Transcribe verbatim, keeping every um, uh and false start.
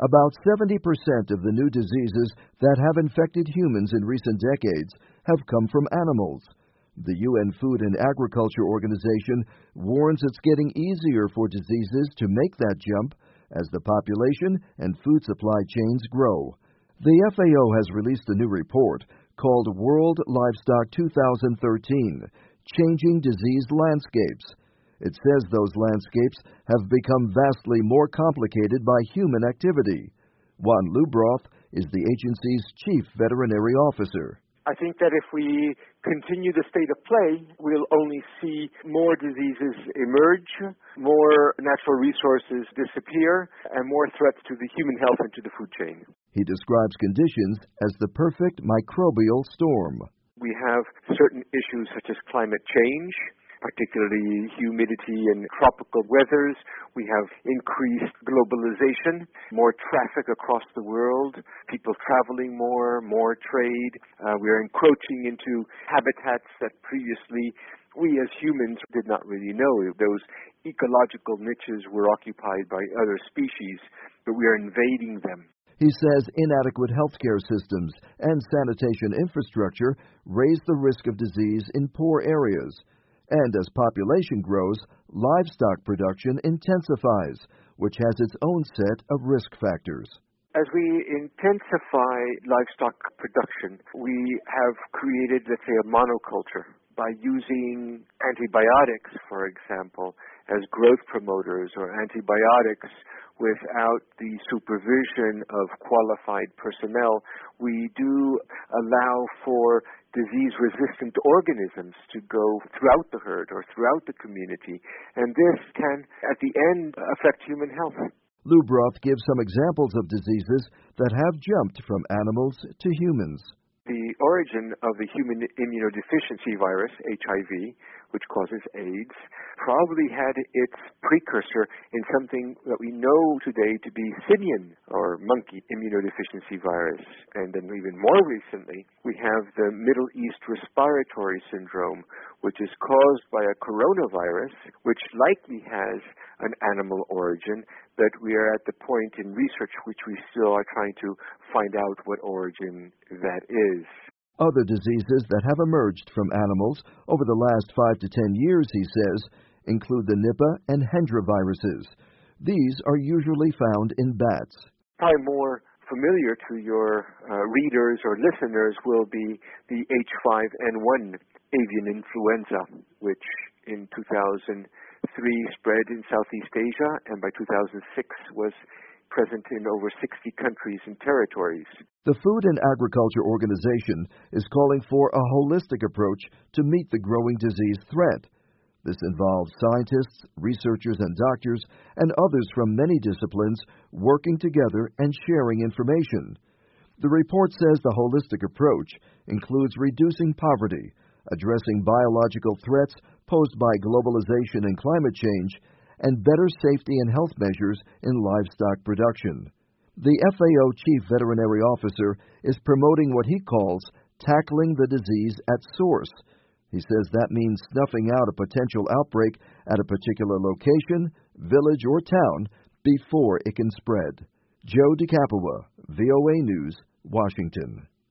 About seventy percent of the new diseases that have infected humans in recent decades have come from animals. The U N Food and Agriculture Organization warns it's getting easier for diseases to make that jump as the population and food supply chains grow. The F A O has released a new report called World Livestock two thousand thirteen, Changing Disease Landscapes. It says those landscapes have become vastly more complicated by human activity. Juan Lubroth is the agency's chief veterinary officer. I think that if we continue the state of play, we'll only see more diseases emerge, more natural resources disappear, and more threats to the human health and to the food chain. He describes conditions as the perfect microbial storm. We have certain issues such as climate change, particularly humidity and tropical weathers. We have increased globalization, more traffic across the world, people traveling more, more trade. Uh, we are encroaching into habitats that previously we as humans did not really know. Those ecological niches were occupied by other species, but we are invading them. He says inadequate healthcare systems and sanitation infrastructure raise the risk of disease in poor areas. And as population grows, livestock production intensifies, which has its own set of risk factors. As we intensify livestock production, we have created, let's say, a monoculture by using antibiotics, for example, as growth promoters, or antibiotics without the supervision of qualified personnel. We do allow for disease-resistant organisms to go throughout the herd or throughout the community, and this can, at the end, affect human health. Lubroth gives some examples of diseases that have jumped from animals to humans. The origin of the human immunodeficiency virus, H I V, which causes AIDS, probably had its precursor in something that we know today to be simian or monkey immunodeficiency virus. And then even more recently, we have the Middle East respiratory syndrome, which is caused by a coronavirus, which likely has an animal origin, but we are at the point in research which we still are trying to find out what origin that is. Other diseases that have emerged from animals over the last five to ten years, he says, include the Nipah and Hendra viruses. These are usually found in bats. Probably more familiar to your uh, readers or listeners will be the H five N one avian influenza, which in two thousand three spread in Southeast Asia, and by two thousand six was present in over sixty countries and territories. The Food and Agriculture Organization is calling for a holistic approach to meet the growing disease threat. This involves scientists, researchers, and doctors, and others from many disciplines working together and sharing information. The report says the holistic approach includes reducing poverty, addressing biological threats posed by globalization and climate change, and better safety and health measures in livestock production. The F A O Chief Veterinary Officer is promoting what he calls tackling the disease at source. He says that means snuffing out a potential outbreak at a particular location, village, or town before it can spread. Joe DeCapua, V O A News, Washington.